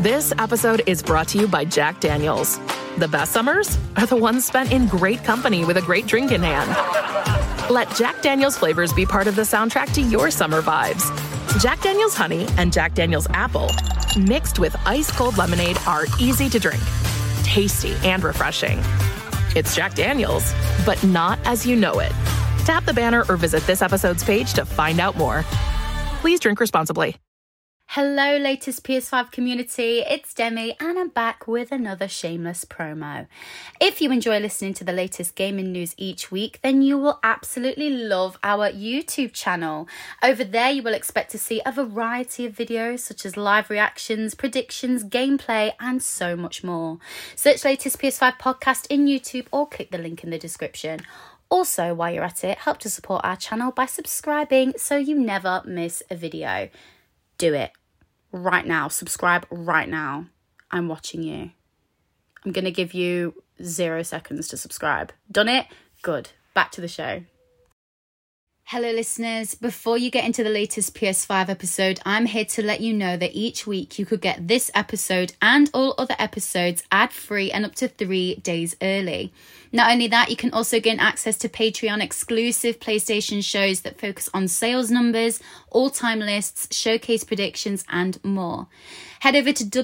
This episode is brought to you by Jack Daniels. The best summers are the ones spent in great company with a great drink in hand. Let Jack Daniels flavors be part of the soundtrack to your summer vibes. Jack Daniels Honey and Jack Daniels Apple, mixed with ice-cold lemonade, are easy to drink, tasty, and refreshing. It's Jack Daniels, but not as you know it. Tap the banner or visit this episode's page to find out more. Please drink responsibly. Hello, latest PS5 community, it's Demi and I'm back with another shameless promo. If you enjoy listening to the latest gaming news each week, then you will absolutely love our YouTube channel. Over there you will expect to see a variety of videos such as live reactions, predictions, gameplay and so much more. Search latest PS5 podcast in YouTube or click the link in the description. Also, while you're at it, help to support our channel by subscribing so you never miss a video. Do it right now. Subscribe right now. I'm watching you. I'm going to give you 0 seconds to subscribe. Done it? Good. Back to the show. Hello listeners, before you get into the latest PS5 episode, I'm here to let you know that each week you could get this episode and all other episodes ad-free and up to 3 days early. Not only that, you can also gain access to Patreon exclusive PlayStation shows that focus on sales numbers, all-time lists, showcase predictions and more. Head over to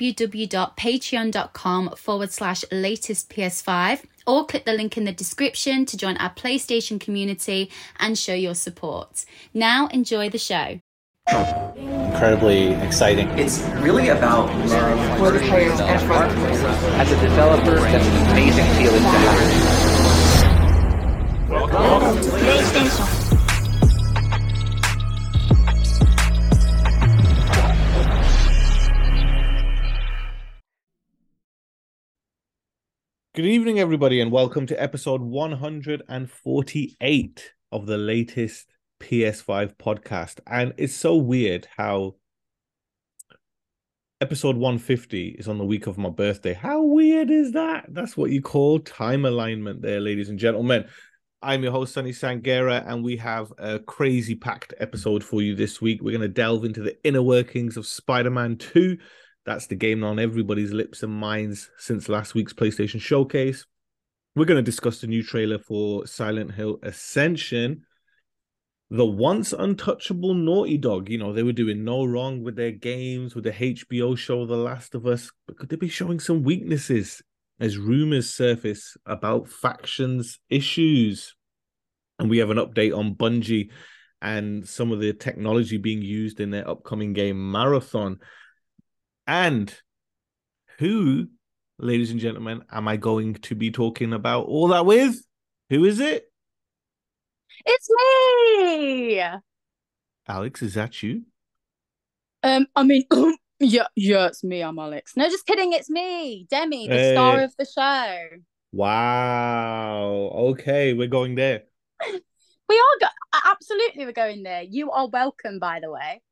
www.patreon.com/latestps5 or click the link in the description to join our PlayStation community and show your support. Now enjoy the show. Incredibly exciting. It's really about love. As a developer, that's an amazing feeling to have. Welcome to PlayStation. Good evening, everybody, and welcome to episode 148 of the latest PS5 podcast. And it's so weird how episode 150 is on the week of my birthday. How weird is that? That's what you call time alignment there, ladies and gentlemen. I'm your host, Sunny Sangera, and we have a crazy packed episode for you this week. We're going to delve into the inner workings of Spider-Man 2. That's the game on everybody's lips and minds since last week's PlayStation Showcase. We're going to discuss the new trailer for Silent Hill Ascension. The once untouchable Naughty Dog, you know, they were doing no wrong with their games, with the HBO show The Last of Us, but could they be showing some weaknesses as rumors surface about factions issues? And we have an update on Bungie and some of the technology being used in their upcoming game Marathon. And who, ladies and gentlemen, am I going to be talking about all that with? Who is it? It's me! Alex, is that you? Yeah, it's me, I'm Alex. No, just kidding, it's me, Demi, the star of the show. Wow. Okay, we're going there. Absolutely, we're going there. You are welcome, by the way.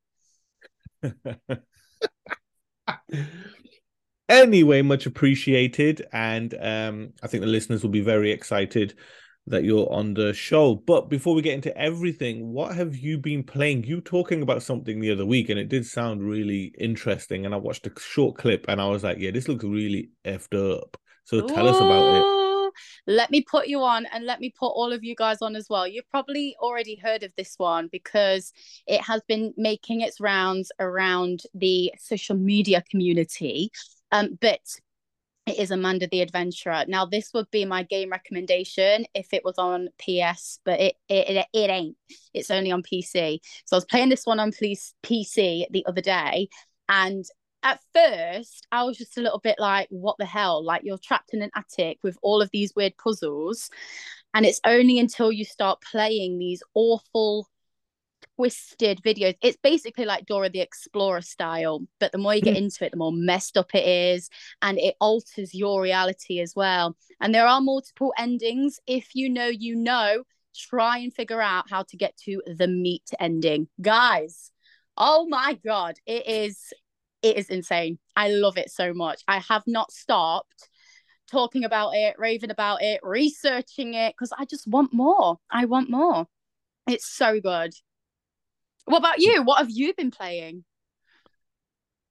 Anyway, much appreciated, and I think the listeners will be very excited that you're on the show. But before we get into everything, what have you been playing? You talking about something the other week, and it did sound really interesting, and I watched a short clip and I was like, yeah, this looks really effed up. So tell us about it. Let me put you on, and let me put all of you guys on as well. You've probably already heard of this one because it has been making its rounds around the social media community. But it is Amanda the Adventurer. Now, this would be my game recommendation if it was on PS, but it ain't. It's only on PC. So I was playing this one on PC the other day, and at first, I was just a little bit like, what the hell? Like, you're trapped in an attic with all of these weird puzzles. And it's only until you start playing these awful, twisted videos. It's basically like Dora the Explorer style. But the more you get into it, the more messed up it is. And it alters your reality as well. And there are multiple endings. If you know, try and figure out how to get to the meat ending. Guys, oh my God, it is insane. I love it so much. I have not stopped talking about it, raving about it, researching it, because I just want more. I want more. It's so good. What about you? What have you been playing?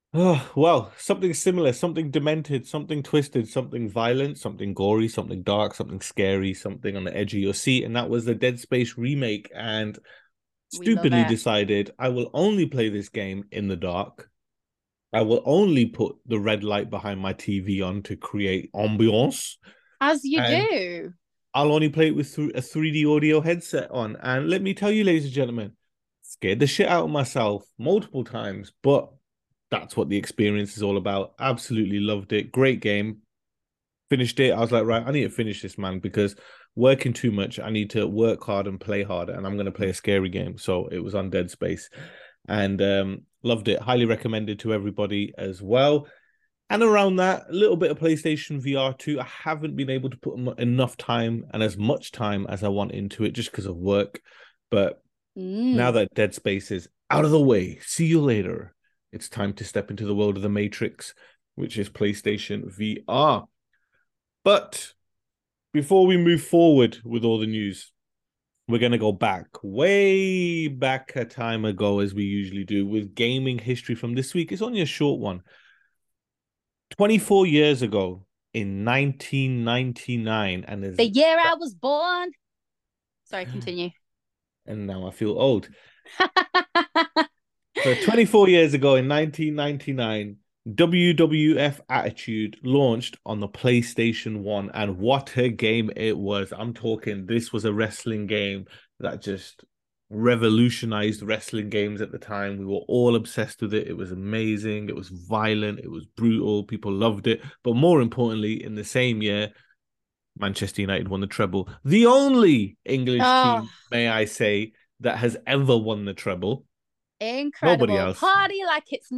Oh, well, something similar, something demented, something twisted, something violent, something gory, something dark, something scary, something on the edge of your seat. And that was the Dead Space remake. And We love stupidly it. decided I will only play this game in the dark. I will only put the red light behind my TV on to create ambiance. As you And do. I'll only play it with a 3D audio headset on. And let me tell you, ladies and gentlemen, scared the shit out of myself multiple times, but that's what the experience is all about. Absolutely loved it. Great game. Finished it. I was like, right, I need to finish this, man, because working too much, I need to work hard and play hard, and I'm going to play a scary game. So it was on Dead Space, and loved it. Highly recommended to everybody as well. And around that, a little bit of PlayStation VR 2. I haven't been able to put enough time and as much time as I want into it just because of work. But now that Dead Space is out of the way, see you later. It's time to step into the world of the Matrix, which is PlayStation VR. But before we move forward with all the news, we're going to go back, way back a time ago, as we usually do, with gaming history from this week. It's only a short one. 24 years ago, in 1999, and the year I was born. Sorry, continue. And now I feel old. So 24 years ago, in 1999, WWF Attitude launched on the PlayStation 1, and what a game it was. I'm talking, this was a wrestling game that just revolutionized wrestling games at the time. We were all obsessed with it. It was amazing. It was violent. It was brutal. People loved it. But more importantly, in the same year, Manchester United won the treble. The only English team, may I say, that has ever won the treble. Incredible. Nobody else. Party like it's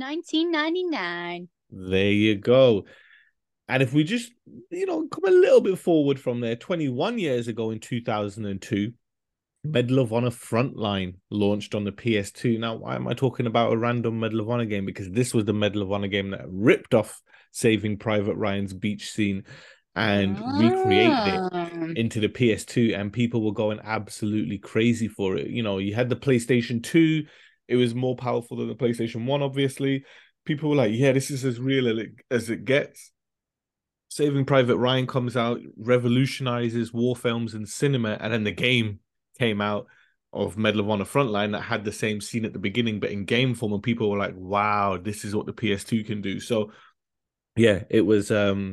1999. There you go. And if we just, come a little bit forward from there, 21 years ago in 2002, Medal of Honor Frontline launched on the PS2. Now, why am I talking about a random Medal of Honor game? Because this was the Medal of Honor game that ripped off Saving Private Ryan's beach scene and recreated it into the PS2, and people were going absolutely crazy for it. You had the PlayStation 2. It was more powerful than the PlayStation 1, obviously. People were like, yeah, this is as real as it gets. Saving Private Ryan comes out, revolutionizes war films and cinema, and then the game came out of Medal of Honor Frontline that had the same scene at the beginning, but in game form, and people were like, wow, this is what the PS2 can do. So, yeah, it was a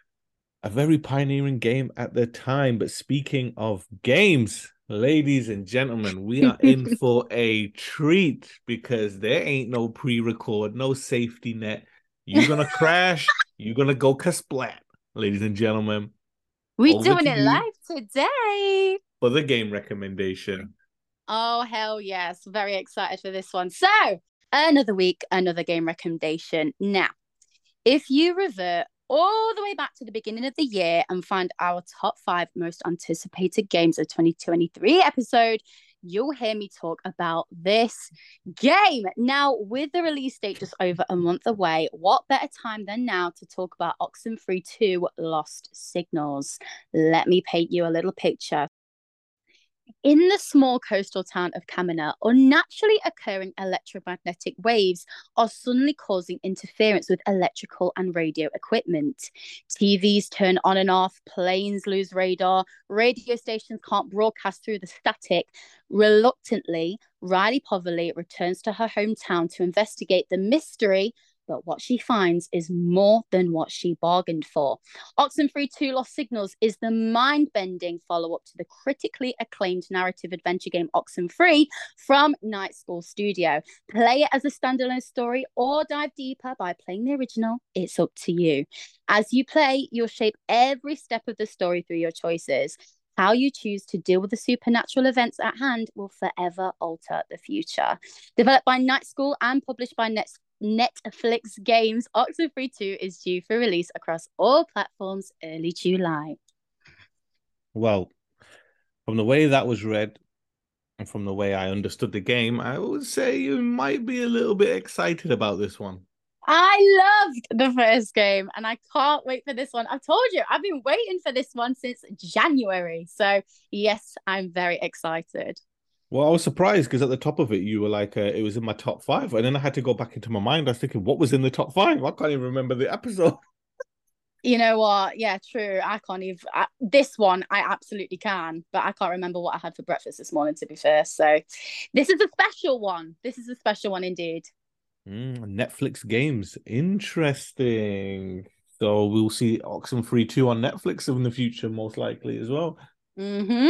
very pioneering game at the time. But speaking of games, ladies and gentlemen, we are in for a treat because there ain't no pre-record, no safety net. You're going to crash. You're going to go kasplat, ladies and gentlemen. We're doing it live today. For the game recommendation. Oh, hell yes. Very excited for this one. So, another week, another game recommendation. Now, if you revert all the way back to the beginning of the year and find our top 5 most anticipated games of 2023 episode, you'll hear me talk about this game. Now, with the release date just over a month away, what better time than now to talk about Oxenfree 2 Lost Signals? Let me paint you a little picture. In the small coastal town of Kamina, unnaturally occurring electromagnetic waves are suddenly causing interference with electrical and radio equipment. TVs turn on and off, planes lose radar, radio stations can't broadcast through the static. Reluctantly, Riley Poverly returns to her hometown to investigate the mystery, but what she finds is more than what she bargained for. Oxenfree 2 Lost Signals is the mind-bending follow-up to the critically acclaimed narrative adventure game Oxenfree from Night School Studio. Play it as a standalone story or dive deeper by playing the original. It's up to you. As you play, you'll shape every step of the story through your choices. How you choose to deal with the supernatural events at hand will forever alter the future. Developed by Night School and published by Netflix Games, Oxenfree 2 is due for release across all platforms early July. Well, from the way that was read and from the way I understood the game, I would say you might be a little bit excited about this one. I loved the first game and I can't wait for this one. I've told you, I've been waiting for this one since January. So yes, I'm very excited. Well, I was surprised because at the top of it, you were like, it was in my top five. And then I had to go back into my mind. I was thinking, what was in the top five? I can't even remember the episode. You know what? Yeah, true. I can't even. This one, I absolutely can, but I can't remember what I had for breakfast this morning, to be fair. So this is a special one. This is a special one indeed. Netflix games. Interesting. So we'll see Oxenfree 2 on Netflix in the future, most likely as well. Mm-hmm.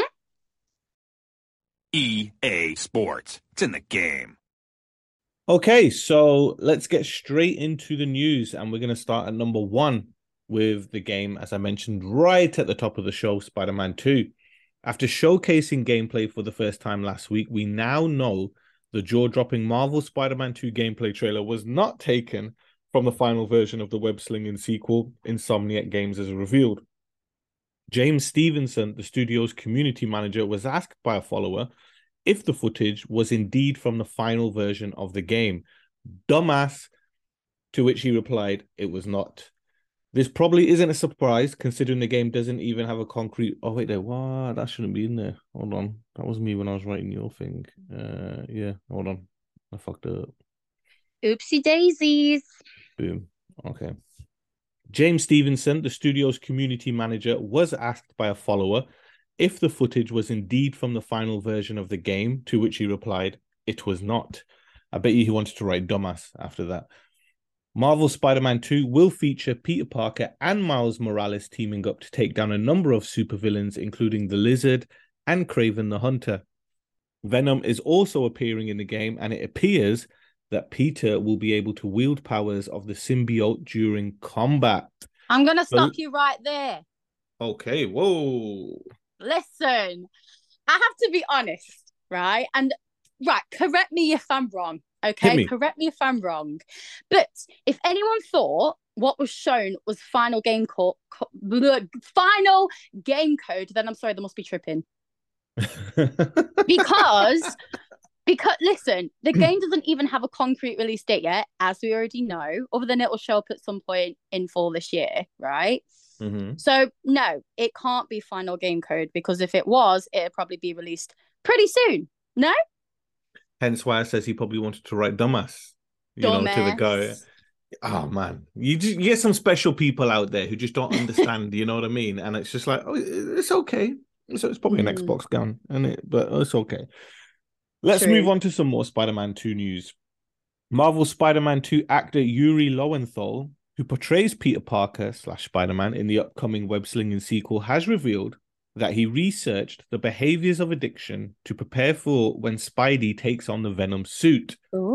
EA Sports. It's in the game. Okay, so let's get straight into the news. And we're going to start at number one with the game, as I mentioned right at the top of the show, Spider-Man 2. After showcasing gameplay for the first time last week, we now know the jaw-dropping Marvel Spider-Man 2 gameplay trailer was not taken from the final version of the web-slinging sequel, Insomniac Games has revealed. James Stevenson, the studio's community manager, was asked by a follower if the footage was indeed from the final version of the game. Dumbass, to which he replied, it was not. This probably isn't a surprise, considering the game doesn't even have a concrete... Oh, wait there. What? That shouldn't be in there. Hold on. That was me when I was writing your thing. Yeah, hold on. I fucked up. Oopsie daisies. Boom. Okay. James Stevenson, the studio's community manager, was asked by a follower if the footage was indeed from the final version of the game, to which he replied, it was not. I bet you he wanted to write dumbass after that. Marvel Spider-Man 2 will feature Peter Parker and Miles Morales teaming up to take down a number of supervillains, including the Lizard and Kraven the Hunter. Venom is also appearing in the game, and it appears that Peter will be able to wield powers of the symbiote during combat. I'm going to stop you right there. Okay, whoa. Listen, I have to be honest, right? And, right, correct me if I'm wrong. Okay, correct me if I'm wrong. But if anyone thought what was shown was final game code, then I'm sorry, they must be tripping. because listen, the game doesn't even have a concrete release date yet, as we already know, other than it will show up at some point in fall this year, right? Mm-hmm. So no, it can't be final game code, because if it was, it'd probably be released pretty soon. No? Hence why I says he probably wanted to write dumbass, know, to the guy. Oh, man. You get some special people out there who just don't understand, you know what I mean? And it's just like, oh, it's okay. So it's probably an Xbox gun, but it's okay. Let's move on to some more Spider-Man 2 news. Marvel Spider-Man 2 actor Yuri Lowenthal, who portrays Peter Parker / Spider-Man in the upcoming web-slinging sequel, has revealed that he researched the behaviors of addiction to prepare for when Spidey takes on the Venom suit.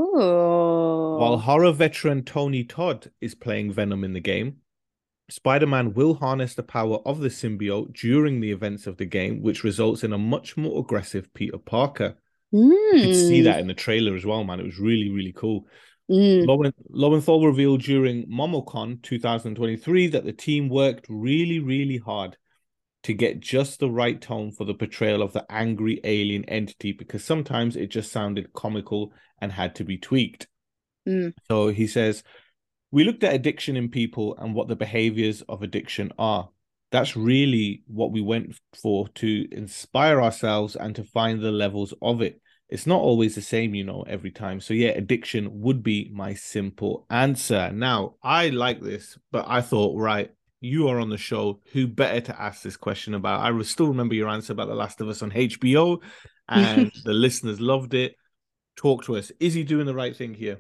Ooh. While horror veteran Tony Todd is playing Venom in the game, Spider-Man will harness the power of the symbiote during the events of the game, which results in a much more aggressive Peter Parker. You could see that in the trailer as well, man. It was really, really cool. Lowenthal revealed during MomoCon 2023 that the team worked really, really hard to get just the right tone for the portrayal of the angry alien entity, because sometimes it just sounded comical and had to be tweaked. So he says, we looked at addiction in people and what the behaviors of addiction are. That's really what we went for, to inspire ourselves and to find the levels of it. It's not always the same, every time. So yeah, addiction would be my simple answer. Now, I like this, but I thought, right, you are on the show. Who better to ask this question about? I still remember your answer about The Last of Us on HBO, and the listeners loved it. Talk to us. Is he doing the right thing here?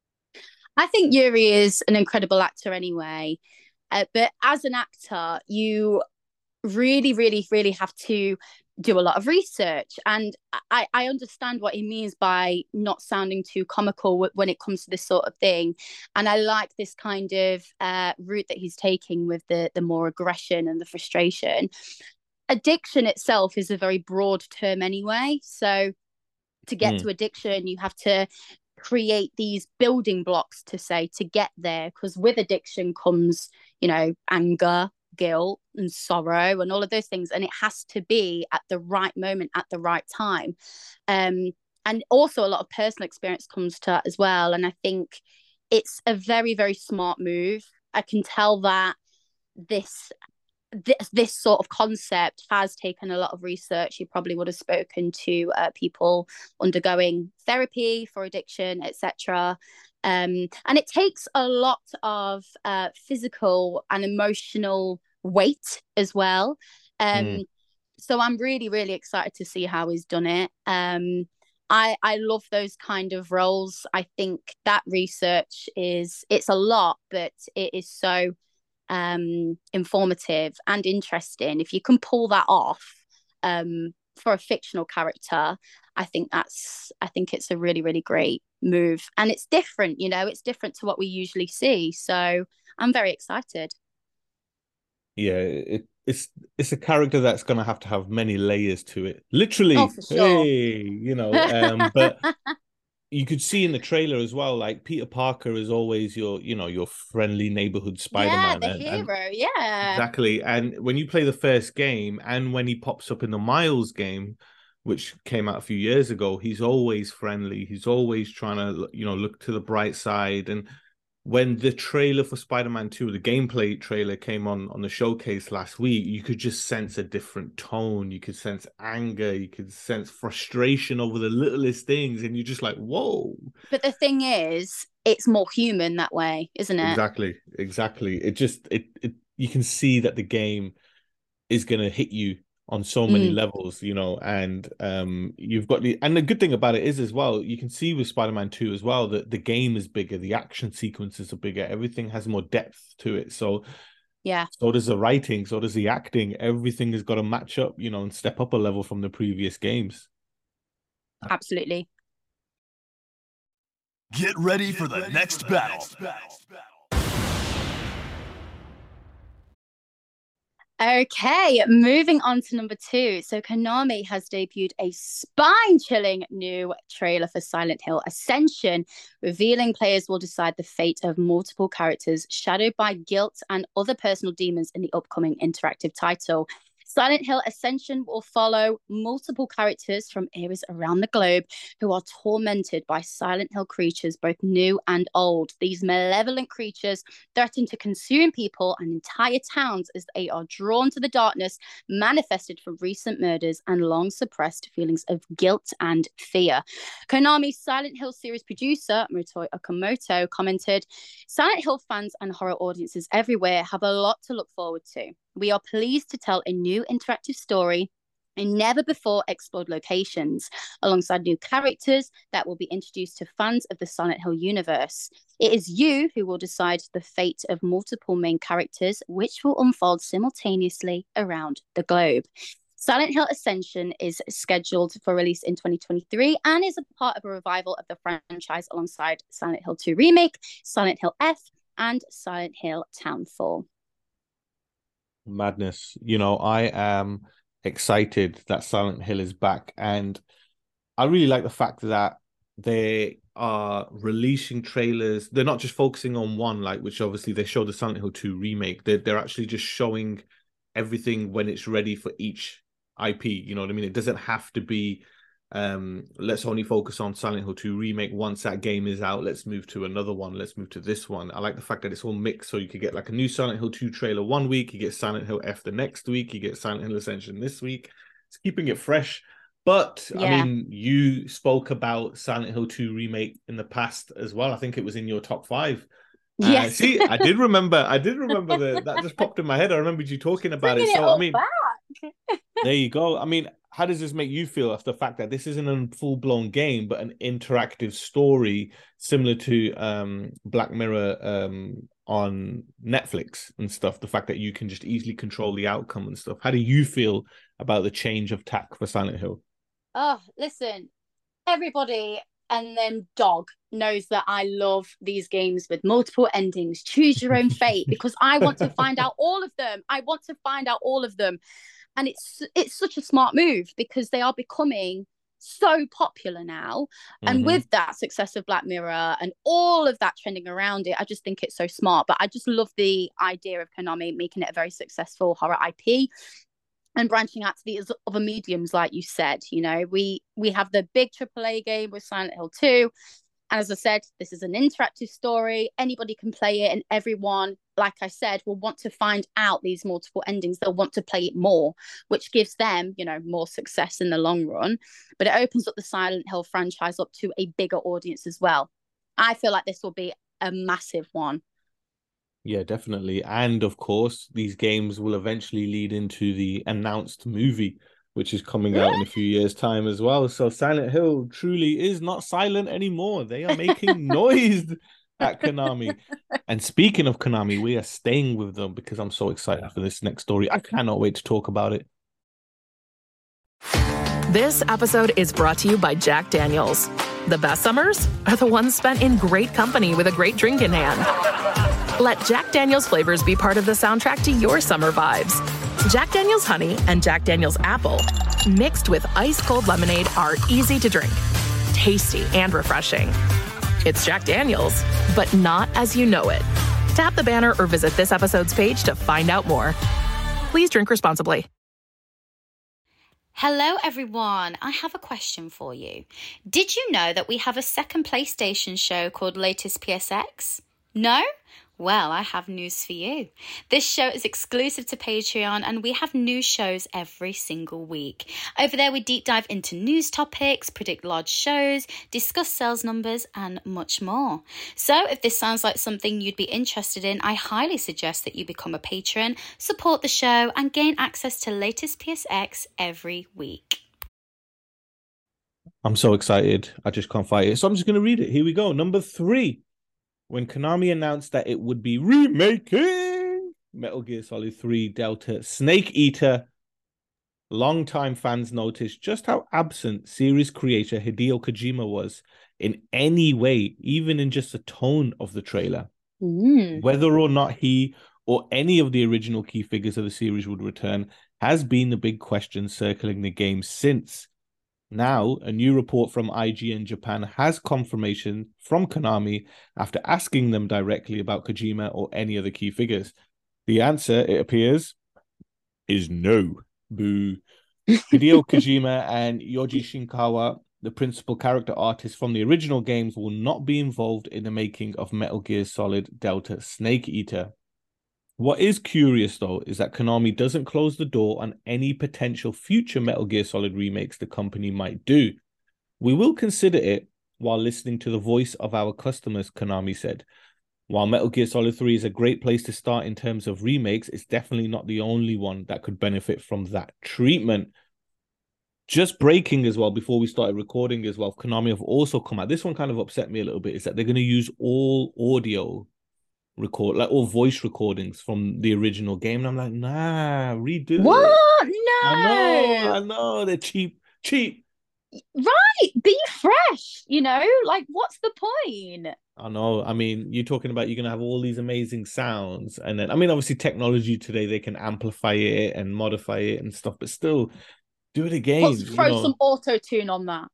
I think Yuri is an incredible actor anyway. But as an actor, you really, really, really have to do a lot of research. And I understand what he means by not sounding too comical when it comes to this sort of thing. And I like this kind of route that he's taking with the more aggression and the frustration. Addiction itself is a very broad term anyway. So to get to addiction, you have to create these building blocks to get there, because with addiction comes, anger, guilt and sorrow and all of those things, and it has to be at the right moment at the right time, and also a lot of personal experience comes to that as well. And I think it's a very, very smart move. I can tell that this sort of concept has taken a lot of research. You probably would have spoken to people undergoing therapy for addiction, etc. And it takes a lot of physical and emotional weight as well. So I'm really, really excited to see how he's done it. I love those kind of roles. I think that research it's a lot, but it is so informative and interesting. If you can pull that off for a fictional character, I think it's a really, really great move. And it's different, it's different to what we usually see. So I'm very excited. Yeah, it's a character that's going to have many layers to it. Literally, oh, for sure. Hey, but you could see in the trailer as well, like Peter Parker is always your friendly neighborhood Spider-Man. Yeah, the hero, yeah. Exactly. And when you play the first game and when he pops up in the Miles game, which came out a few years ago, he's always friendly. He's always trying to, look to the bright side. And when the trailer for Spider-Man 2, the gameplay trailer came on the showcase last week, you could just sense a different tone. You could sense anger. You could sense frustration over the littlest things. And you're just like, whoa. But the thing is, it's more human that way, isn't it? Exactly. It you can see that the game is going to hit you on so many levels, and you've got the good thing about it is as well, you can see with Spider-Man 2 as well that the game is bigger, the action sequences are bigger, everything has more depth to it. So yeah, so does the writing, so does the acting, everything has got to match up, and step up a level from the previous games. Absolutely. Get ready for the next battle. Okay, moving on to number 2. So Konami has debuted a spine-chilling new trailer for Silent Hill Ascension, revealing players will decide the fate of multiple characters shadowed by guilt and other personal demons in the upcoming interactive title. Silent Hill Ascension will follow multiple characters from areas around the globe who are tormented by Silent Hill creatures, both new and old. These malevolent creatures threaten to consume people and entire towns as they are drawn to the darkness manifested from recent murders and long-suppressed feelings of guilt and fear. Konami's Silent Hill series producer, Motoi Okamoto, commented, Silent Hill fans and horror audiences everywhere have a lot to look forward to. We are pleased to tell a new interactive story in never-before-explored locations, alongside new characters that will be introduced to fans of the Silent Hill universe. It is you who will decide the fate of multiple main characters, which will unfold simultaneously around the globe. Silent Hill Ascension is scheduled for release in 2023 and is a part of a revival of the franchise alongside Silent Hill 2 Remake, Silent Hill F, and Silent Hill Townfall. Madness. I am excited that Silent Hill is back, and I really like the fact that they are releasing trailers. They're not just focusing on one, which obviously they showed the Silent Hill 2 remake. They're actually just showing everything when it's ready for each IP. You know what I mean? It doesn't have to be let's only focus on Silent Hill 2 remake. Once that game is out, let's move to another one, let's move to this one. I like the fact that it's all mixed, so you could get a new Silent Hill 2 trailer one week, you get Silent Hill F the next week, you get Silent Hill Ascension this week. It's keeping it fresh. But yeah. I mean, you spoke about Silent Hill 2 remake in the past as well. I think it was in your top 5. Yes. See, I did remember that just popped in my head. I remembered you talking about it. So I mean, there you go. I mean, how does this make you feel after the fact that this isn't a full-blown game, but an interactive story similar to Black Mirror on Netflix and stuff? The fact that you can just easily control the outcome and stuff. How do you feel about the change of tack for Silent Hill? Oh, listen, everybody and then dog knows that I love these games with multiple endings. Choose your own fate, because I want to find out all of them. And it's such a smart move, because they are becoming so popular now. And with that success of Black Mirror and all of that trending around it, I just think it's so smart. But I just love the idea of Konami making it a very successful horror IP and branching out to these other mediums, like you said. We have the big AAA game with Silent Hill 2. And as I said, this is an interactive story. Anybody can play it, and everyone, like I said, will want to find out these multiple endings. They'll want to play it more, which gives them, more success in the long run. But it opens up the Silent Hill franchise up to a bigger audience as well. I feel like this will be a massive one. Yeah, definitely. And of course, these games will eventually lead into the announced movie, which is coming out in a few years' time as well. So Silent Hill truly is not silent anymore. They are making noise at Konami. And speaking of Konami, we are staying with them because I'm so excited for this next story. I cannot wait to talk about it. This episode is brought to you by Jack Daniels. The best summers are the ones spent in great company with a great drink in hand. Let Jack Daniels flavors be part of the soundtrack to your summer vibes. Jack Daniels Honey and Jack Daniels Apple, mixed with ice-cold lemonade, are easy to drink, tasty, and refreshing. It's Jack Daniels, but not as you know it. Tap the banner or visit this episode's page to find out more. Please drink responsibly. Hello everyone, I have a question for you. Did you know that we have a second PlayStation show called Latest PSX? No? Well, I have news for you. This show is exclusive to Patreon and we have new shows every single week. Over there we deep dive into news topics, predict large shows, discuss sales numbers and much more. So if this sounds like something you'd be interested in, I highly suggest that you become a patron, support the show and gain access to Latest PSX every week. I'm so excited. I just can't fight it. So I'm just going to read it. Here we go. Number 3. When Konami announced that it would be remaking Metal Gear Solid 3 Delta Snake Eater, longtime fans noticed just how absent series creator Hideo Kojima was in any way, even in just the tone of the trailer. Whether or not he or any of the original key figures of the series would return has been the big question circling the game since. Now, a new report from IGN Japan has confirmation from Konami after asking them directly about Kojima or any other key figures. The answer, it appears, is no. Boo. Hideo Kojima and Yoji Shinkawa, the principal character artists from the original games, will not be involved in the making of Metal Gear Solid Delta Snake Eater. What is curious, though, is that Konami doesn't close the door on any potential future Metal Gear Solid remakes the company might do. We will consider it while listening to the voice of our customers, Konami said. While Metal Gear Solid 3 is a great place to start in terms of remakes, it's definitely not the only one that could benefit from that treatment. Just breaking as well, before we started recording as well, Konami have also come out. This one kind of upset me a little bit, is that they're going to use all audio record, like all voice recordings from the original game, and I'm like, nah, redo What? it. No. I know, they're cheap. Right, be fresh, like what's the point? I know. I mean, you're talking about you're gonna have all these amazing sounds, and then obviously technology today, they can amplify it and modify it and stuff, but still do it again. Throw some auto tune on that.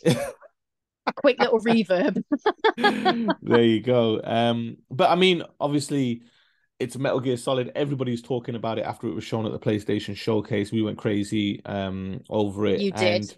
A quick little reverb. There you go. But I mean, obviously, it's Metal Gear Solid. Everybody's talking about it after it was shown at the PlayStation Showcase. We went crazy over it. You did.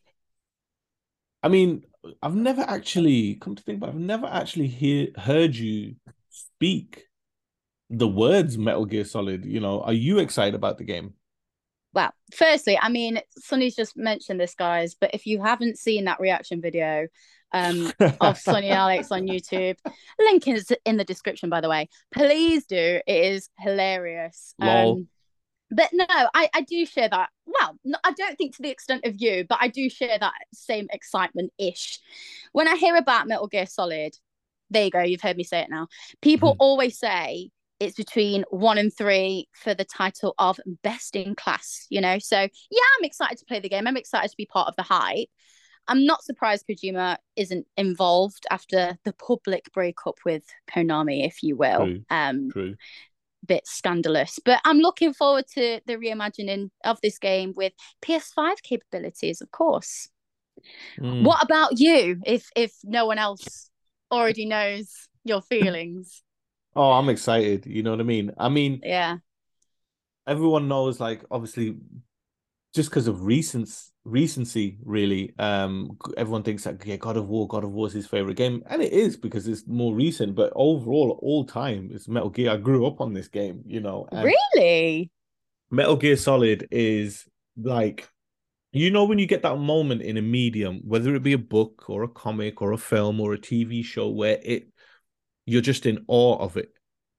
I mean, I've never actually, come to think about it, I've never actually heard you speak the words Metal Gear Solid. Are you excited about the game? Well, firstly, I mean, Sonny's just mentioned this, guys, but if you haven't seen that reaction video of Sonny and Alex on YouTube, link is in the description, by the way, please do. It is hilarious. But no, I do share that. Well, no, I don't think to the extent of you, but I do share that same excitement-ish. When I hear about Metal Gear Solid, there you go, you've heard me say it now. People always say it's between 1 and 3 for the title of best in class, So, yeah, I'm excited to play the game. I'm excited to be part of the hype. I'm not surprised Kojima isn't involved after the public breakup with Konami, if you will. True. Bit scandalous. But I'm looking forward to the reimagining of this game with PS5 capabilities, of course. What about you, if no one else already knows your feelings? Oh, I'm excited. You know what I mean? Yeah. Everyone knows, like, obviously, just because of recent recency, really. Everyone thinks that, yeah, God of War is his favorite game, and it is because it's more recent. But overall, all time, it's Metal Gear. I grew up on this game, and Really? Metal Gear Solid is like, when you get that moment in a medium, whether it be a book or a comic or a film or a TV show, where you're just in awe of it.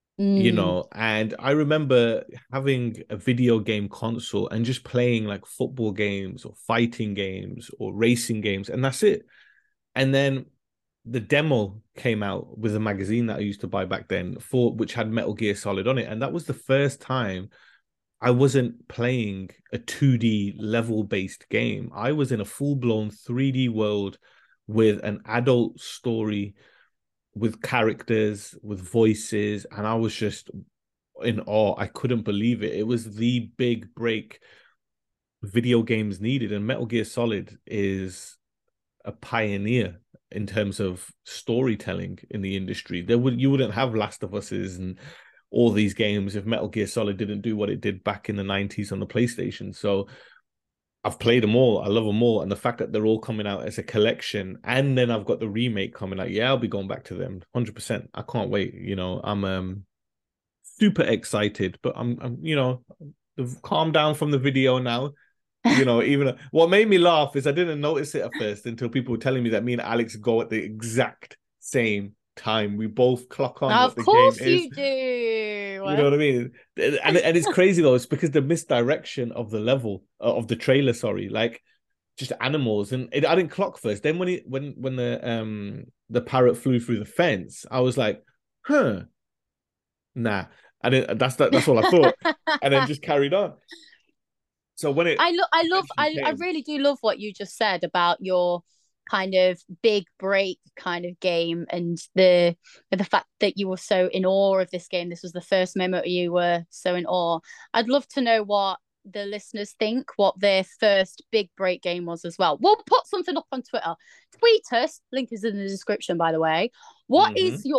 And I remember having a video game console and just playing like football games or fighting games or racing games, and that's it. And then the demo came out with a magazine that I used to buy back then, which had Metal Gear Solid on it, and that was the first time I wasn't playing a 2D level-based game. I was in a full-blown 3D world with an adult story, with characters, with voices, and I was just in awe. I couldn't believe it. It was the big break video games needed, and Metal Gear Solid is a pioneer in terms of storytelling in the industry. You wouldn't have Last of Us's and all these games if Metal Gear Solid didn't do what it did back in the 90s on the PlayStation. So I've played them all. I love them all. And the fact that they're all coming out as a collection, and then I've got the remake coming out. Yeah, I'll be going back to them 100%. I can't wait. I'm super excited, but I'm calm down from the video now. Even what made me laugh is I didn't notice it at first until people were telling me that me and Alex go at the exact same time. We both clock on Of what the course game is. you do. You know what I mean? And it's crazy though. It's because the misdirection of the level of the trailer. Sorry, like just animals, and I didn't clock first. Then when the parrot flew through the fence, I was like, huh, nah. I didn't. That's all I thought, and then just carried on. So when I really do love what you just said about your kind of big break kind of game, and the fact that you were so in awe of this game. This was the first moment you were so in awe. I'd love to know what the listeners think, what their first big break game was as well. We'll put something up on Twitter. Tweet us. Link is in the description, by the way. What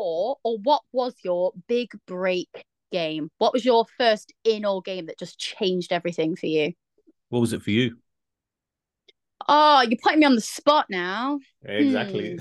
was your big break game? What was your first in-awe game that just changed everything for you? What was it for you? Oh, you're putting me on the spot now. Exactly.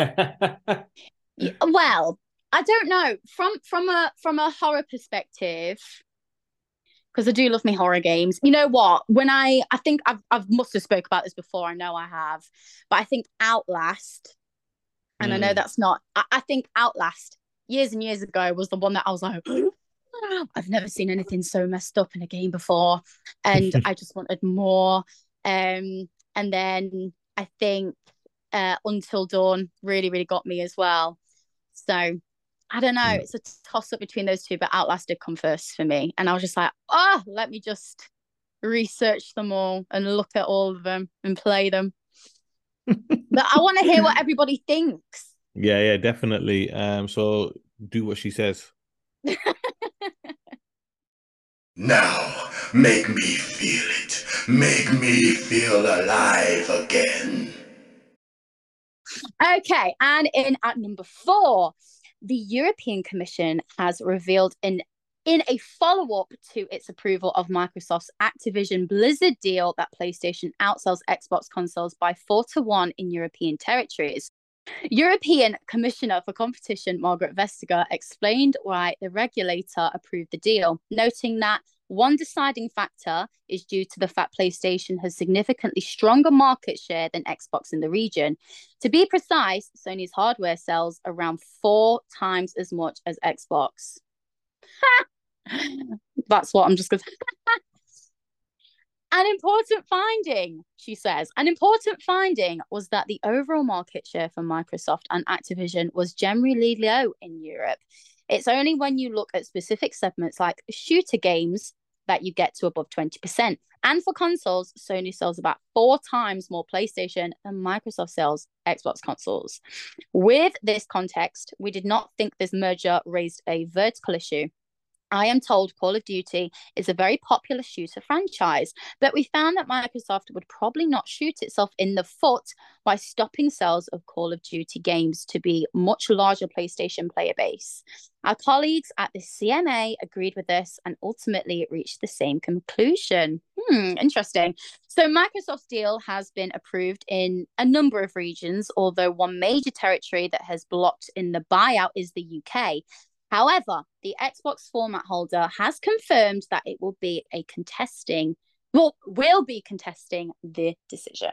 Well, I don't know. From a horror perspective, because I do love me horror games. You know what? When I think I've must have spoke about this before. I know I have, but I think Outlast, and I know that's not. I think Outlast years and years ago was the one that I was like, I've never seen anything so messed up in a game before, and I just wanted more. And then I think Until Dawn really, really got me as well. So I don't know. It's a toss-up between those two, but Outlast did come first for me. And I was just like, let me just research them all and look at all of them and play them. But I want to hear what everybody thinks. Yeah, definitely. So do what she says. Now, make me feel it. Make me feel alive again. Okay, and at number 4, the European Commission has revealed in a follow-up to its approval of Microsoft's Activision Blizzard deal that PlayStation outsells Xbox consoles by 4-1 in European territories. European Commissioner for Competition Margaret Vestager explained why the regulator approved the deal, noting that one deciding factor is due to the fact PlayStation has significantly stronger market share than Xbox in the region. To be precise, Sony's hardware sells around 4 times as much as Xbox. That's what I'm just going to... An important finding, she says, was that the overall market share for Microsoft and Activision was generally low in Europe. It's only when you look at specific segments like shooter games that you get to above 20%. And for consoles, Sony sells about 4 times more PlayStation than Microsoft sells Xbox consoles. With this context, we did not think this merger raised a vertical issue. I am told Call of Duty is a very popular shooter franchise, but we found that Microsoft would probably not shoot itself in the foot by stopping sales of Call of Duty games to be much larger PlayStation player base. Our colleagues at the CMA agreed with this and ultimately reached the same conclusion. Interesting. So Microsoft's deal has been approved in a number of regions, although one major territory that has blocked in the buyout is the UK. However, the Xbox format holder has confirmed that it will be contesting the decision.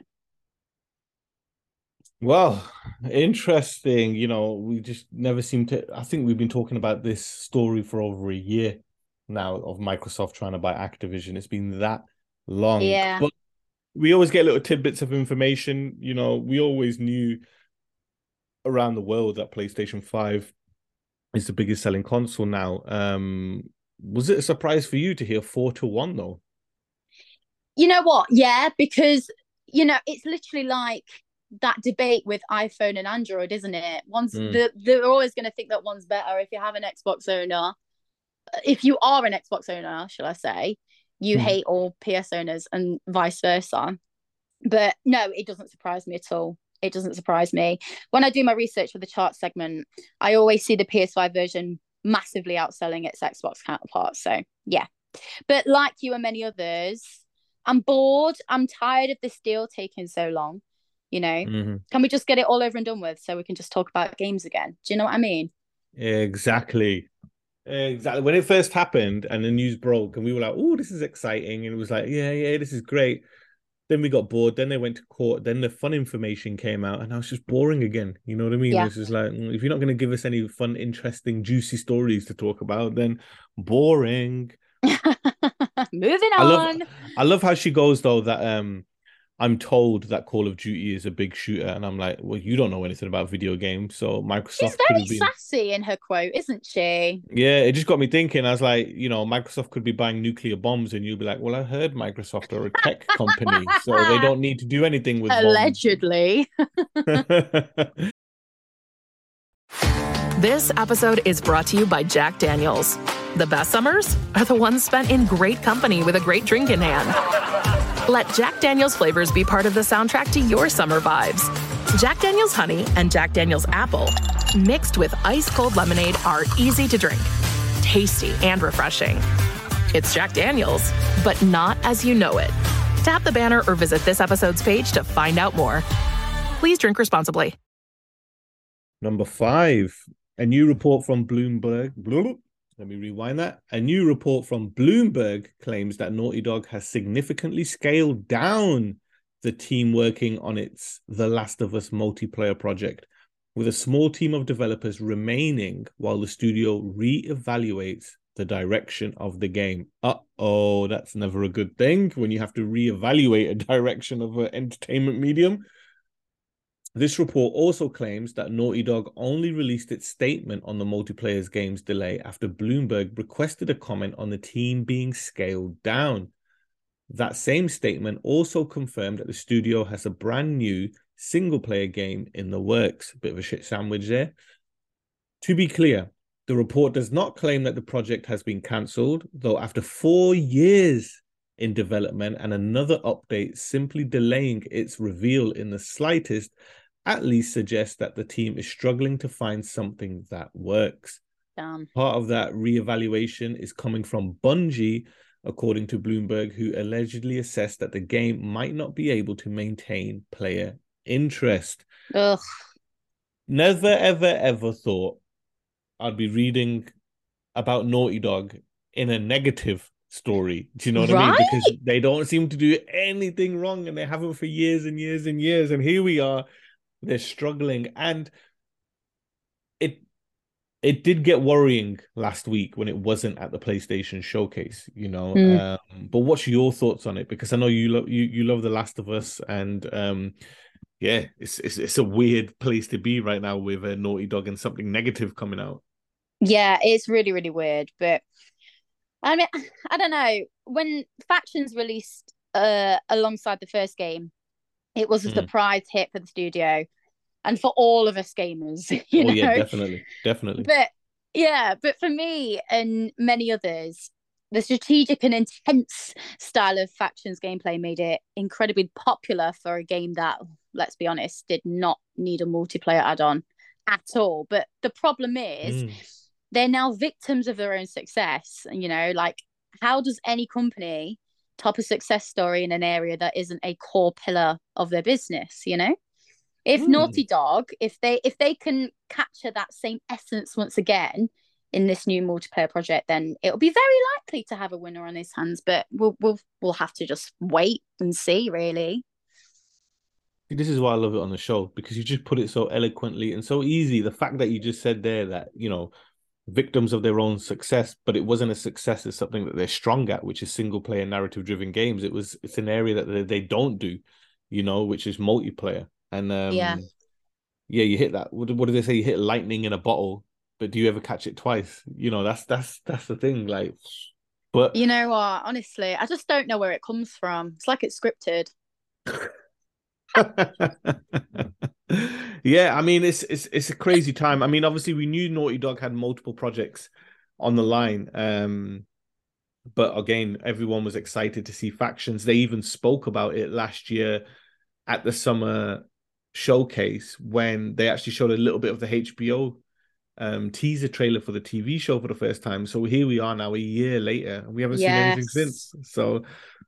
Well, interesting. We just never seem to. I think we've been talking about this story for over a year now of Microsoft trying to buy Activision. It's been that long. Yeah. But we always get little tidbits of information. We always knew around the world that PlayStation 5 is the biggest selling console now. Was it a surprise for you to hear 4-1 though? You know what? Yeah, because it's literally like that debate with iPhone and Android, isn't it? They're always going to think that one's better. If you have an Xbox owner, if you are an Xbox owner, shall I say, you hate all PS owners and vice versa. But no, it doesn't surprise me at all. It doesn't surprise me. When I do my research for the chart segment, I always see the PS5 version massively outselling its Xbox counterpart. So, yeah. But like you and many others, I'm bored. I'm tired of this deal taking so long. Can we just get it all over and done with so we can just talk about games again? Do you know what I mean? Exactly. When it first happened and the news broke and we were like, oh, this is exciting. And it was like, yeah, this is great. Then we got bored. Then they went to court. Then the fun information came out, and now it's just boring again. You know what I mean? Yeah. It's just like, if you're not going to give us any fun, interesting, juicy stories to talk about, then boring. Moving on. I love how she goes though that I'm told that Call of Duty is a big shooter, and I'm like, well, you don't know anything about video games, so Microsoft. She's very sassy in her quote, isn't she? Yeah, it just got me thinking. I was like, Microsoft could be buying nuclear bombs, and you'll be like, well, I heard Microsoft are a tech company, so they don't need to do anything with allegedly. This episode is brought to you by Jack Daniels. The best summers are the ones spent in great company with a great drink in hand. Let Jack Daniels flavors be part of the soundtrack to your summer vibes. Jack Daniels Honey and Jack Daniels Apple, mixed with ice-cold lemonade, are easy to drink, tasty, and refreshing. It's Jack Daniels, but not as you know it. Tap the banner or visit this episode's page to find out more. Please drink responsibly. Number 5, a new report from Bloomberg. Let me rewind that. A new report from Bloomberg claims that Naughty Dog has significantly scaled down the team working on its The Last of Us multiplayer project, with a small team of developers remaining while the studio reevaluates the direction of the game. Uh-oh, that's never a good thing when you have to reevaluate a direction of an entertainment medium. This report also claims that Naughty Dog only released its statement on the multiplayer's game's delay after Bloomberg requested a comment on the team being scaled down. That same statement also confirmed that the studio has a brand new single-player game in the works. Bit of a shit sandwich there. To be clear, the report does not claim that the project has been cancelled, though after 4 years in development and another update simply delaying its reveal in the slightest, at least suggests that the team is struggling to find something that works. Damn. Part of that reevaluation is coming from Bungie, according to Bloomberg, who allegedly assessed that the game might not be able to maintain player interest. Ugh. Never, ever, ever thought I'd be reading about Naughty Dog in a negative story. Do you know what I mean? Because they don't seem to do anything wrong, and they haven't for years and years and years. And here we are. They're struggling, and it did get worrying last week when it wasn't at the PlayStation showcase, but what's your thoughts on it? Because I know you love The Last of Us, and it's a weird place to be right now with a Naughty Dog and something negative coming out. Yeah, it's really, really weird. But I mean, I don't know. When Factions released alongside the first game, it was a surprise hit for the studio and for all of us gamers. You know? Yeah, definitely. But Yeah, but for me and many others, the strategic and intense style of Factions gameplay made it incredibly popular for a game that, let's be honest, did not need a multiplayer add-on at all. But the problem is Mm. they're now victims of their own success. You know, like, how does any company top a success story in an area that isn't a core pillar of their business, you know? If Naughty Dog, if they can capture that same essence once again in this new multiplayer project, then it'll be very likely to have a winner on his hands. But we'll have to just wait and see, really. This is why I love it on the show, because you just put it so eloquently and so easy. The fact that you just said there that, you know, victims of their own success, but it wasn't a success, it's something that they're strong at, which is single player narrative driven games. It's an area that they don't do, you know, which is multiplayer. And Yeah. yeah, you hit that. What do they say? You hit lightning in a bottle, but do you ever catch it twice? You know, that's the thing. Like, but You know what? Honestly, I just don't know where it comes from. It's like it's scripted. yeah, I mean, it's a crazy time. I mean, obviously, we knew Naughty Dog had multiple projects on the line. But again, everyone was excited to see Factions. They even spoke about it last year at the summer showcase when they actually showed a little bit of the HBO teaser trailer for the TV show for the first time. So here we are now, a year later, and we haven't seen anything since. So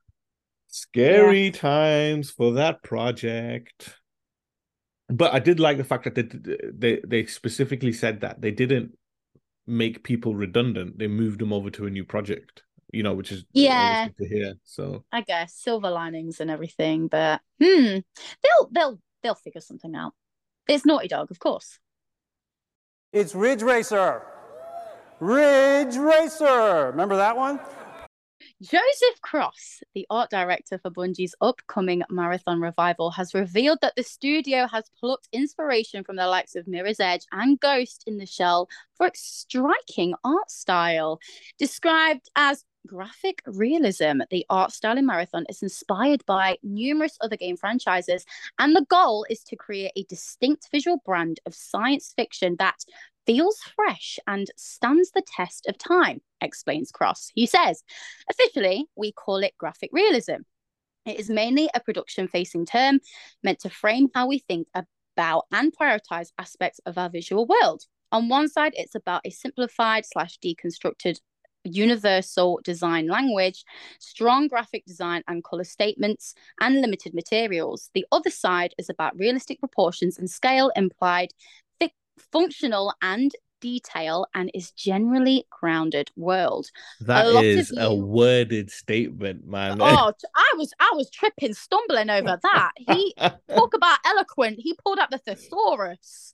scary times for that project. But I did like the fact that they specifically said that they didn't make people redundant. They moved them over to a new project, you know, which is always good to hear. So I guess silver linings and everything, but they'll figure something out. It's Naughty Dog, of course. It's Ridge Racer. Ridge Racer. Remember that one? Joseph Cross, the art director for Bungie's upcoming Marathon revival, has revealed that the studio has plucked inspiration from the likes of Mirror's Edge and Ghost in the Shell for its striking art style. Described as graphic realism, the art style in Marathon is inspired by numerous other game franchises, and the goal is to create a distinct visual brand of science fiction that feels fresh and stands the test of time, explains Cross. He says, officially, we call it graphic realism. It is mainly a production-facing term meant to frame how we think about and prioritize aspects of our visual world. On one side, it's about a simplified / deconstructed universal design language, strong graphic design and color statements, and limited materials. The other side is about realistic proportions and scale, implied functional and detail, and is generally grounded world. That is a worded statement, man. Oh, I was tripping, stumbling over that. He talk about eloquent. He pulled out the thesaurus.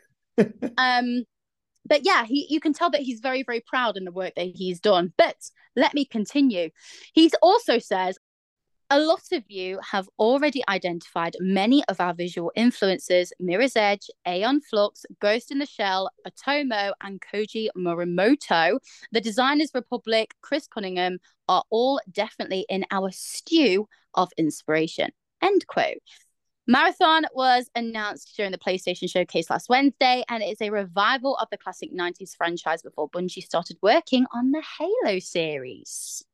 But yeah, you can tell that he's very, very proud in the work that he's done. But let me continue. He also says, a lot of you have already identified many of our visual influences: Mirror's Edge, Aeon Flux, Ghost in the Shell, Atomo, and Koji Morimoto. The Designers Republic, Chris Cunningham, are all definitely in our stew of inspiration. End quote. Marathon was announced during the PlayStation Showcase last Wednesday, and it is a revival of the classic 90s franchise before Bungie started working on the Halo series.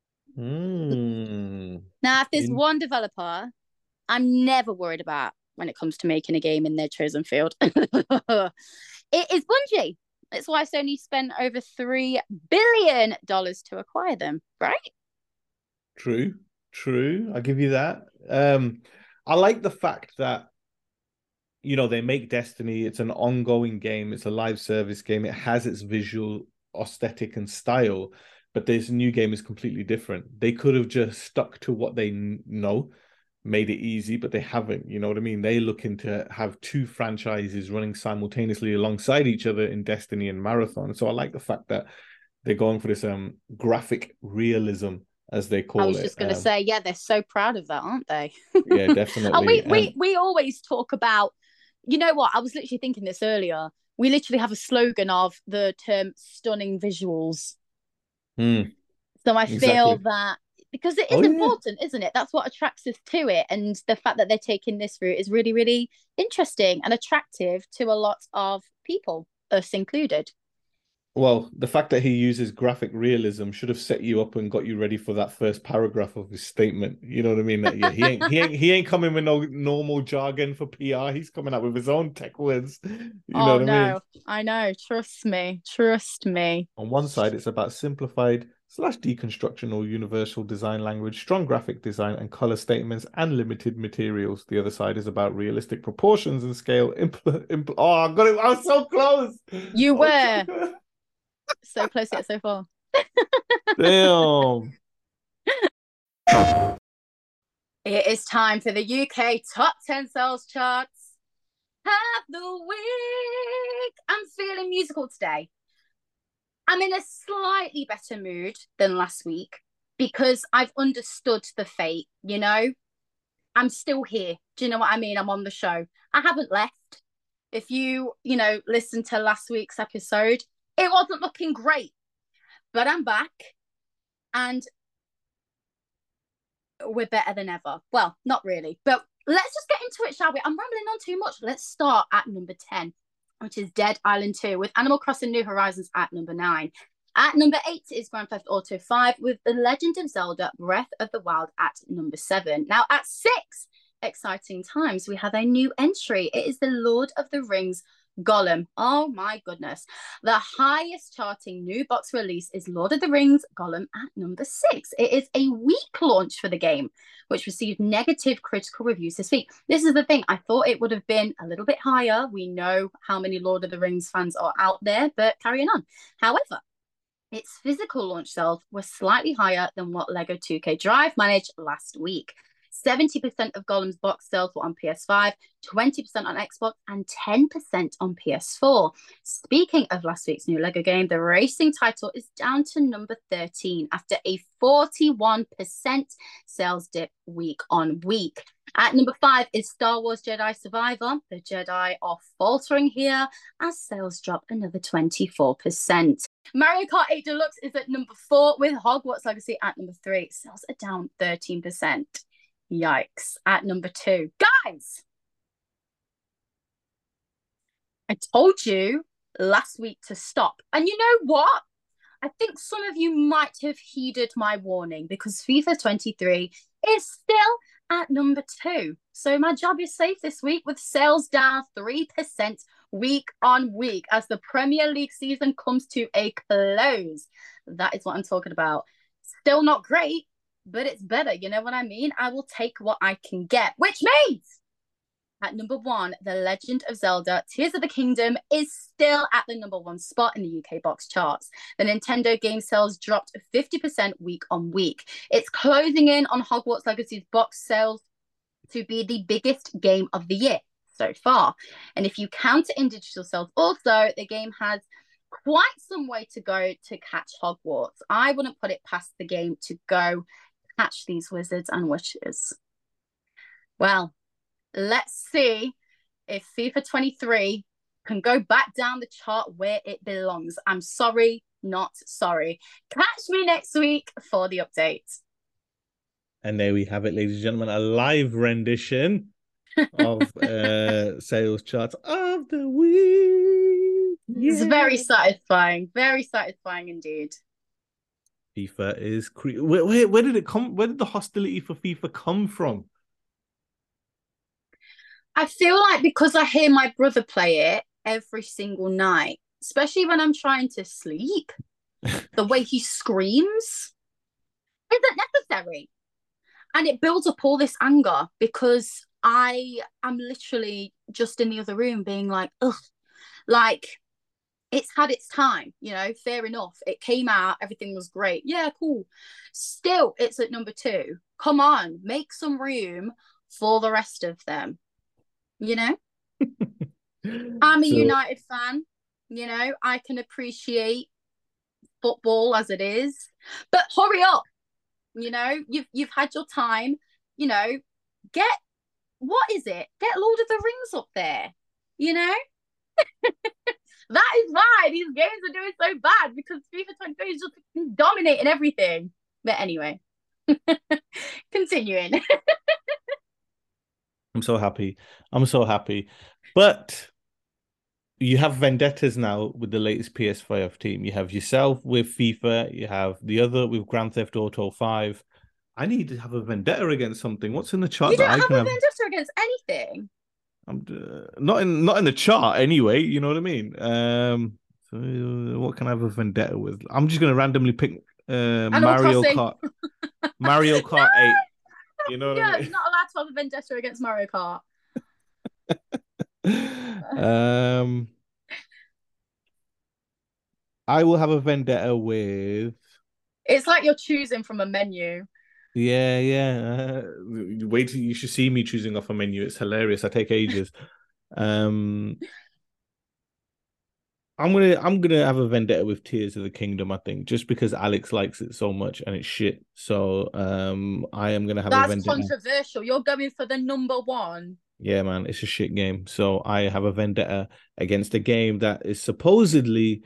Now, if there's one developer I'm never worried about when it comes to making a game in their chosen field, it is Bungie. That's why Sony spent over $3 billion to acquire them, right? True. I'll give you that. I like the fact that, you know, they make Destiny. It's an ongoing game. It's a live service game. It has its visual aesthetic and style. But this new game is completely different. They could have just stuck to what they know, made it easy, but they haven't. You know what I mean? They're looking to have two franchises running simultaneously alongside each other in Destiny and Marathon. So I like the fact that they're going for this graphic realism, as they call it. I was just going to say, yeah, they're so proud of that, aren't they? Yeah, definitely. And we always talk about, you know what? I was literally thinking this earlier. We literally have a slogan of the term stunning visuals. So I feel that because it is important, isn't it? That's what attracts us to it. And the fact that they're taking this route is really, really interesting and attractive to a lot of people, us included. Well, the fact that he uses graphic realism should have set you up and got you ready for that first paragraph of his statement. You know what I mean? That, yeah, he ain't coming with no normal jargon for PR. He's coming out with his own tech words. You know what I mean? I know. Trust me. On one side, it's about simplified / deconstruction or universal design language, strong graphic design and color statements, and limited materials. The other side is about realistic proportions and scale. Oh, I got it! I was so close. You were so close yet so far. Damn. It is time for the UK top 10 sales charts of the week. I'm feeling musical today. I'm in a slightly better mood than last week because I've understood the fate, you know? I'm still here. Do you know what I mean? I'm on the show. I haven't left. If you listen to last week's episode, it wasn't looking great. But I'm back and we're better than ever. Well, not really, but let's just get into it, shall we? I'm rambling on too much. Let's start at number 10, which is Dead Island 2, with Animal Crossing New Horizons at number 9. At number 8 is Grand Theft Auto 5, with The Legend of Zelda Breath of the Wild at number 7. Now, at 6, exciting times, we have a new entry. It is The Lord of the Rings Gollum. Oh my goodness. The highest charting new box release is Lord of the Rings Gollum at number 6. It is a week launch for the game, which received negative critical reviews this week. This is the thing. I thought it would have been a little bit higher. We know how many Lord of the Rings fans are out there, but carrying on. However, its physical launch sales were slightly higher than what LEGO 2K Drive managed last week. 70% of Gollum's box sales were on PS5, 20% on Xbox, and 10% on PS4. Speaking of last week's new LEGO game, the racing title is down to number 13 after a 41% sales dip week on week. At number 5 is Star Wars Jedi Survivor. The Jedi are faltering here as sales drop another 24%. Mario Kart 8 Deluxe is at number 4 with Hogwarts Legacy at number 3. Sales are down 13%. Yikes. At number 2. Guys! I told you last week to stop. And you know what? I think some of you might have heeded my warning because FIFA 23 is still at number 2. So my job is safe this week with sales down 3% week on week as the Premier League season comes to a close. That is what I'm talking about. Still not great, but it's better. You know what I mean? I will take what I can get, which means at number 1, The Legend of Zelda Tears of the Kingdom is still at the number 1 spot in the UK box charts. The Nintendo game sales dropped 50% week on week. It's closing in on Hogwarts Legacy's box sales to be the biggest game of the year so far. And if you count it in digital sales also, the game has quite some way to go to catch Hogwarts. I wouldn't put it past the game to go catch these wizards and witches. Well, let's see if FIFA 23 can go back down the chart where it belongs. I'm sorry, not sorry. Catch me next week for the update. And there we have it, ladies and gentlemen, a live rendition of sales charts of the week. Yeah. It's very satisfying indeed. FIFA is where did it come? Where did the hostility for FIFA come from? I feel like because I hear my brother play it every single night, especially when I'm trying to sleep, the way he screams isn't necessary. And it builds up all this anger because I am literally just in the other room being like, ugh, like it's had its time, fair enough. It came out, everything was great. Yeah, cool. Still, it's at number 2. Come on, make some room for the rest of them. I'm a United fan. I can appreciate football as it is, but hurry up. You've had your time. Get Get Lord of the Rings up there. That is why these games are doing so bad, because FIFA 23 is just dominating everything. But anyway, continuing. I'm so happy. But you have vendettas now with the latest PS5 team. You have yourself with FIFA. You have the other with Grand Theft Auto 5. I need to have a vendetta against something. What's in the chart You that don't I have can a have? vendetta against anything. I'm not in the chart anyway. You know what I mean? So what can I have a vendetta with? I'm just gonna randomly pick Animal Mario Crossing. Kart. Mario Kart 8. You know what Yeah, I you're not allowed to have a vendetta against Mario Kart. mean? I will have a vendetta with. It's like you're choosing from a menu. Yeah. Wait till you should see me choosing off a menu. It's hilarious. I take ages. Um, I'm gonna have a vendetta with Tears of the Kingdom, I think, just because Alex likes it so much and it's shit. So I am gonna have a That's vendetta. controversial. You're going for the number one. Yeah, man, it's a shit game. So I have a vendetta against a game that is supposedly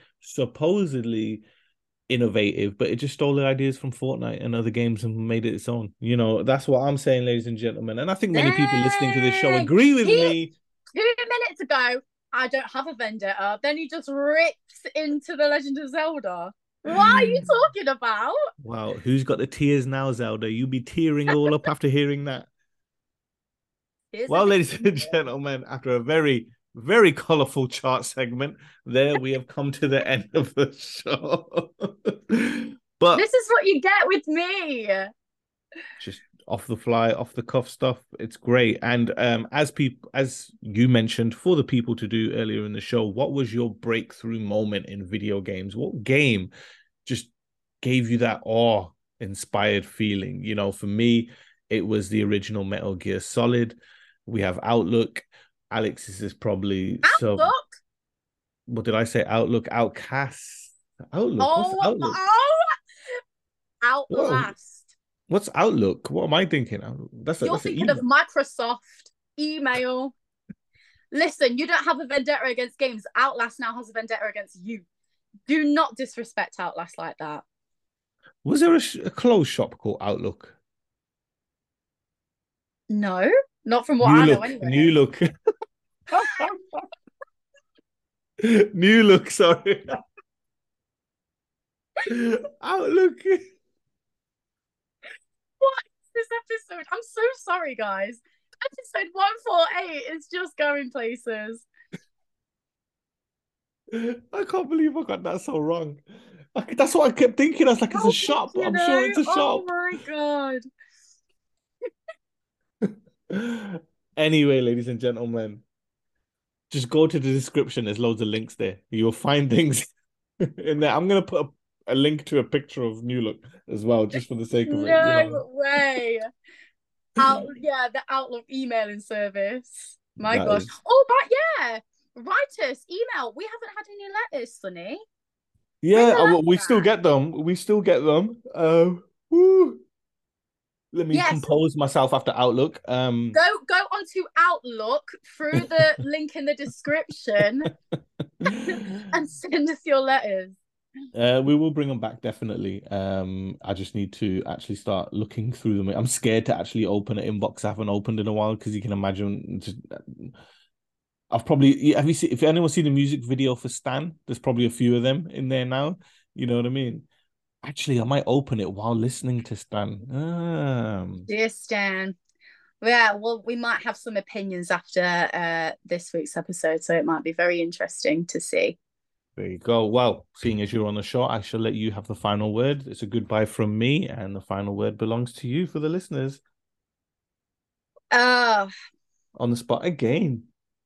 innovative, but it just stole the ideas from Fortnite and other games and made it its own. You know, that's what I'm saying, ladies and gentlemen. And I think many people listening to this show Dang. agree with me. 2 minutes ago, I don't have a vendetta. Then he just rips into The Legend of Zelda. What are you talking about? Wow, who's got the tears now, Zelda? You be tearing all up after hearing that. Well, ladies and gentlemen, after a very, very colorful chart segment, there we have come to the end of the show. But this is what you get with me. Just off the fly, off the cuff stuff. It's great. And as you mentioned, for the people to do earlier in the show, what was your breakthrough moment in video games? What game just gave you that awe-inspired feeling? You know, for me, it was the original Metal Gear Solid. We have Outlook. Alex's is probably Outlook. What did I say? Outlook, Outcast, Outlook. Oh, What's Outlook? Outlast. What's Outlook? What am I thinking? You're thinking of Microsoft email. Listen, you don't have a vendetta against games. Outlast now has a vendetta against you. Do not disrespect Outlast like that. Was there a clothes shop called Outlook? No, not from what I know anyway. New Look. New Look, sorry. Outlook. What is this episode? I'm so sorry, guys. Episode 148 is just going places. I can't believe I got that so wrong. That's what I kept thinking. I was like, it's a shop. I'm sure it's a shop. Oh my God. Anyway, ladies and gentlemen, just go to the description. There's loads of links there. You'll find things in there. I'm going to put a link to a picture of New Look as well, just for the sake of it. No way. The Outlook emailing service. My gosh. Oh, but yeah. Write us, email. We haven't had any letters, Sonny. Yeah, we still get them. We still get them. Woo. Let me compose myself after Outlook. Go onto Outlook through the link in the description and send us your letters. We will bring them back, definitely. I just need to actually start looking through them. I'm scared to actually open an inbox I haven't opened in a while, because you can imagine. Have you seen, if anyone's seen the music video for Stan, there's probably a few of them in there now. You know what I mean? Actually, I might open it while listening to Stan. Dear Stan. Yeah, well, we might have some opinions after this week's episode, so it might be very interesting to see. There you go. Well, seeing as you're on the show, I shall let you have the final word. It's a goodbye from me, and the final word belongs to you for the listeners. On the spot again.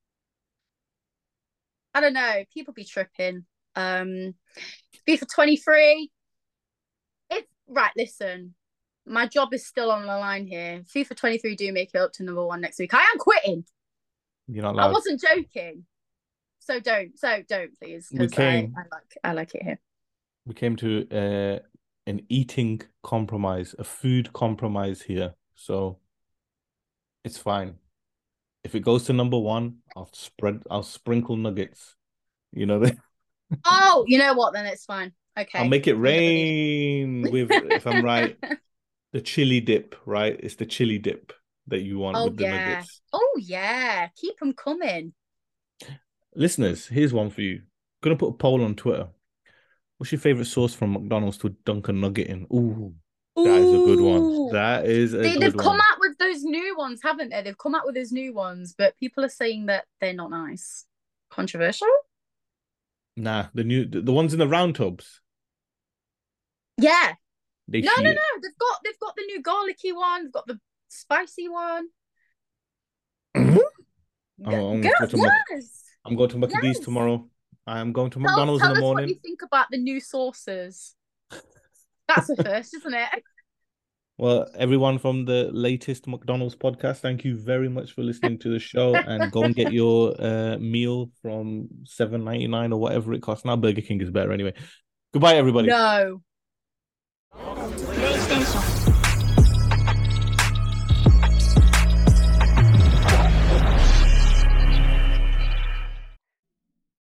I don't know. People be tripping. FIFA 23. It's right. Listen, my job is still on the line here. FIFA 23 do make it up to number one next week. I am quitting. You're not allowed. I wasn't joking. So don't, please. Because I like it here. We came to an eating compromise, a food compromise here. So it's fine. If it goes to number one, I'll sprinkle nuggets. You know that. Oh, you know what? Then it's fine. Okay. I'll make it rain with, if I'm right, the chili dip, right? It's the chili dip that you want with the nuggets. Oh, yeah. Keep them coming. Listeners, here's one for you. Gonna put a poll on Twitter. What's your favorite sauce from McDonald's to dunk a nugget in? Ooh, that is a good one. That is a good They've come one. out with those new ones, haven't they? They've come out with those new ones, but people are saying that they're not nice. Controversial? Nah, the ones in the round tubs. Yeah. They No. shit. They've got the new garlicky one. They've got the spicy one. I'm Yes. going to McDee's Yes. tomorrow. I am going to McDonald's in Tell the us what morning. you think about the new sauces. That's the first, isn't it? Well, everyone from the latest McDonald's podcast, thank you very much for listening to the show, and go and get your meal from $7.99 or whatever it costs now. Burger King is better anyway. Goodbye, everybody. No. PlayStation